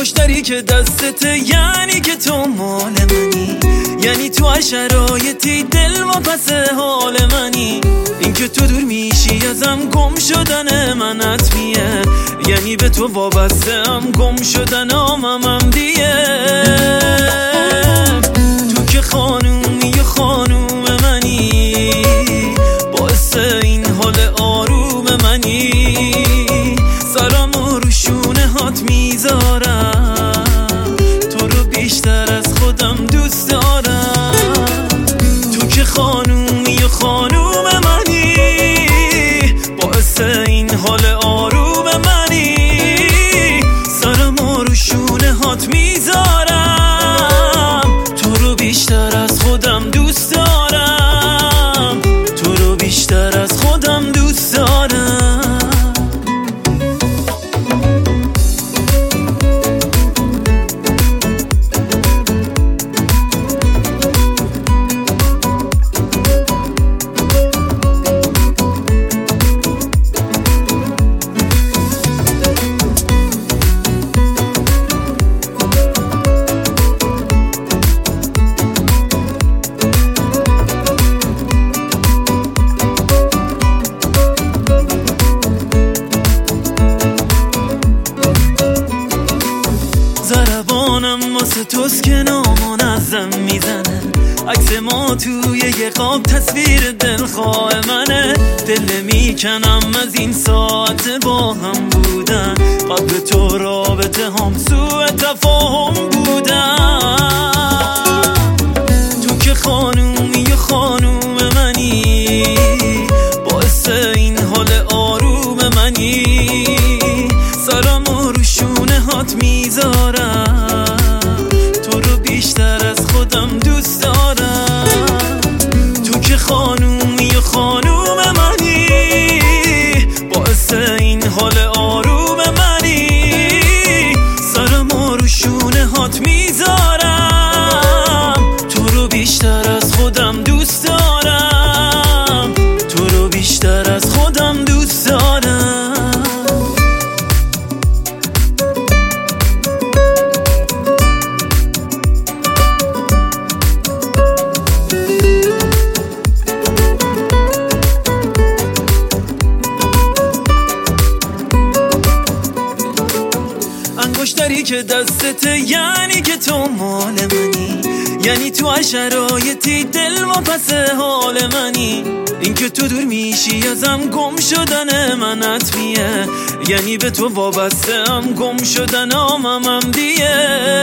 انگشتری که دستته یعنی که تو مال منی، یعنی تو شرایطی دل و پس حال منی. این که تو دور میشی ازم گم شدن من حتمیه، یعنی به تو وابسته ام گم شدن آمم دیه. تو که خانومی و خانوم منی، باعث این حال آروم منی. سرامو رو شونه هات میذارم، تو رو بیشتر از خودم دوست دارم. تو که خانومی و خانوم منی، باعث این حال آروم منی. سرامو رو شونه هات میذارم، تو رو بیشتر از خودم دوست دارم. تو رو بیشتر از خودم دوست دارم. ضربانم واسه توست که نامنظم میزنه، عکس ما توی یه خواب تصویر دلخواه منه. دل میکنم از این ساعت با هم بودن، قبل تو رابطه هم سوء تفاهم بودن. تو که خانومی و خانوم منی، باعث این حال آروم منی. سرامو رو شونه هات میذارم، تو رو بیشتر از خودم دوست دارم. تو که خانومی و خانوم منی، باعث این حال آروم منی. سرامو رو شونه هات میذارم، تو رو بیشتر از خودم دوست دارم. تو رو بیشتر از خودم دوست دارم. انگشتری که دستته یعنی که تو مال منی، یعنی تو شرایطی دل و پس حال منی. این که تو دور میشی ازم گم شدن من حتمیه، یعنی به تو وابسته ام گم شدن آمم دیه.